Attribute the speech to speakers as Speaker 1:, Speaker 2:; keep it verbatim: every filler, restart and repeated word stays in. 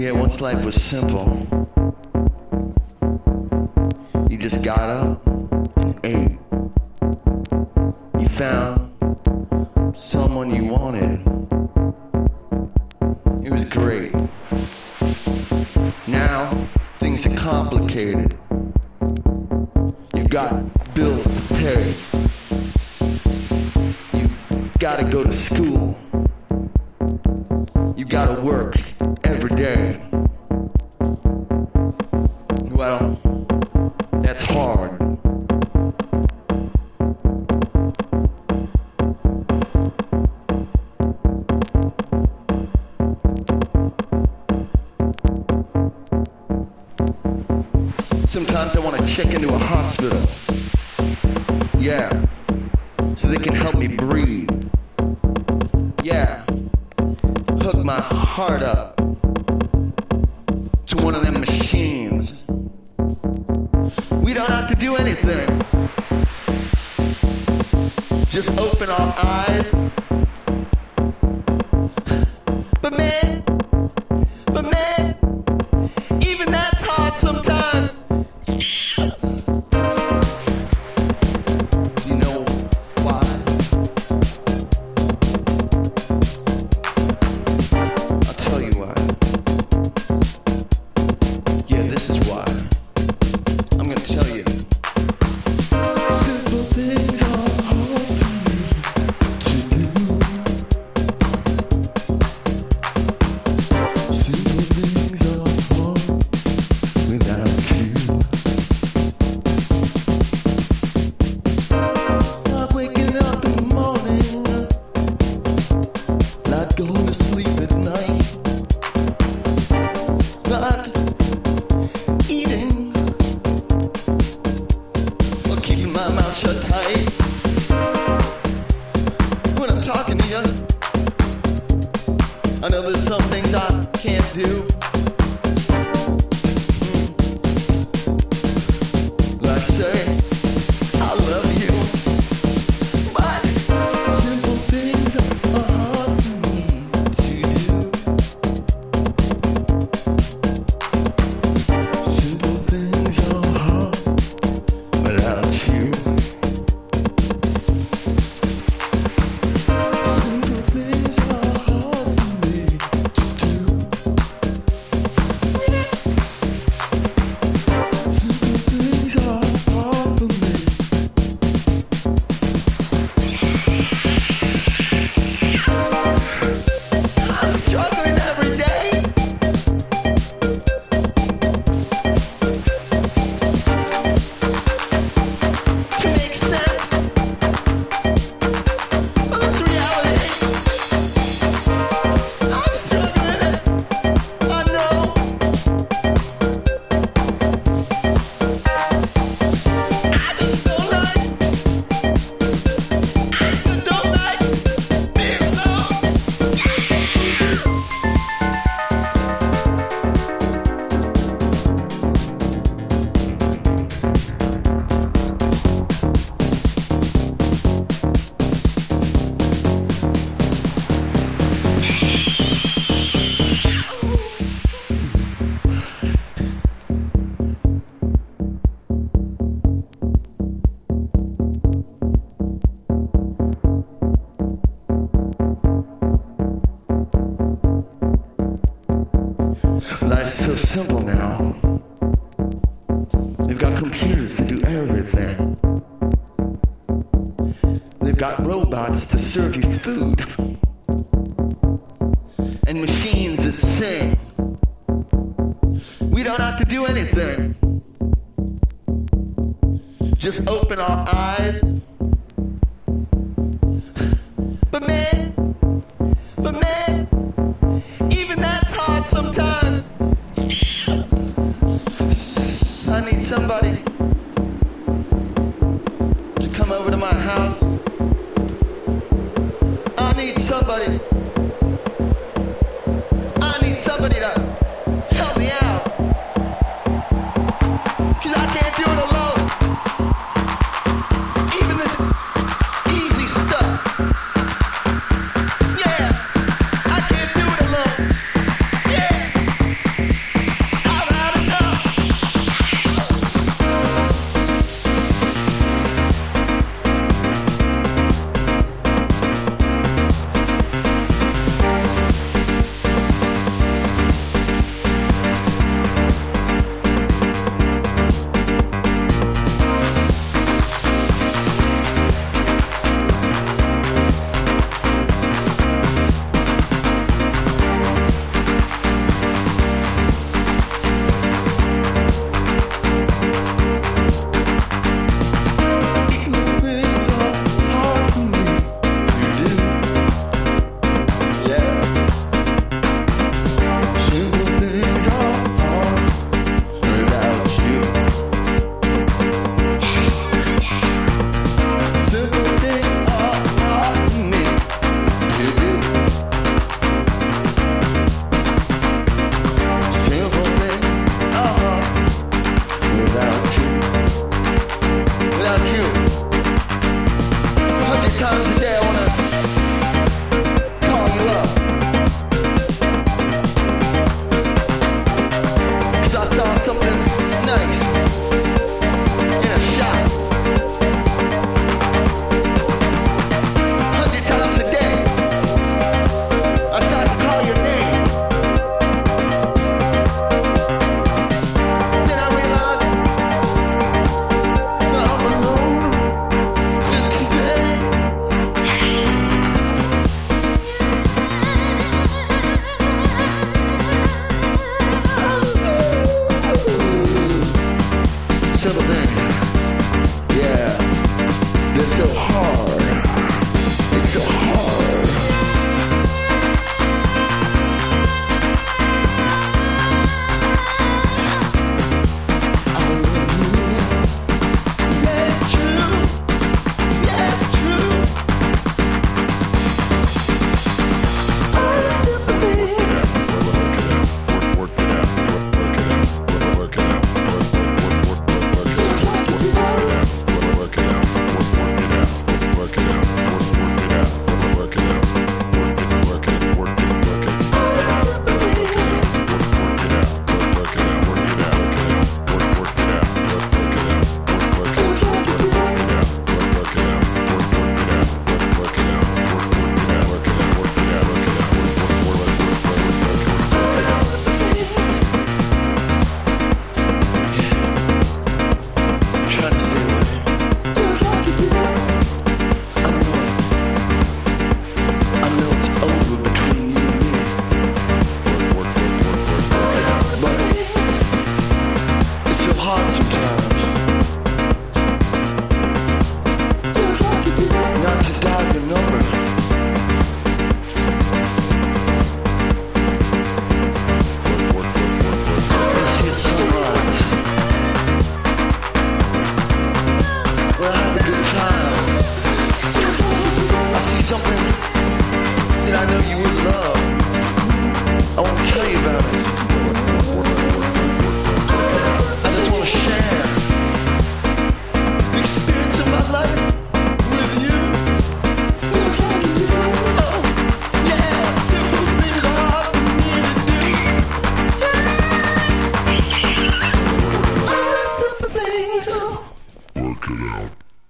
Speaker 1: Yeah, once life was simple, you just got up and ate. You found someone you wanted. It was great. Now, things are complicated. You've got bills to pay. You've got to go to school. You gotta work every day. Well, that's hard. Sometimes I want to check into a hospital. Yeah, so they can help me breathe. Yeah. Hook my heart up to one of them machines. We don't have to do anything. Just open our eyes. But man, but man, even that's hard sometimes. You know why? Yeah, this is why. I'm gonna tell you. Simple things are hard for me to do. Simple things are hard without you. Not waking up in the morning, not going to sleep at night. Not eating or keeping my mouth shut tight when I'm talking to you. I know there's some things I can't do, like say I love you, but simple things are hard for me to do. Simple things are hard without you. Simple things are hard for me to do. Simple things are hard for me. I'm struggling every day. To make sense of this reality. I'm struggling, I know. I just don't like, I just don't like being alone. Life's so simple now. They've got computers to do everything. They've got robots to serve you food. And machines that sing. We don't have to do anything. Just open our eyes. But man, but man, even that's hard sometimes. I need somebody to come over to my house. I need somebody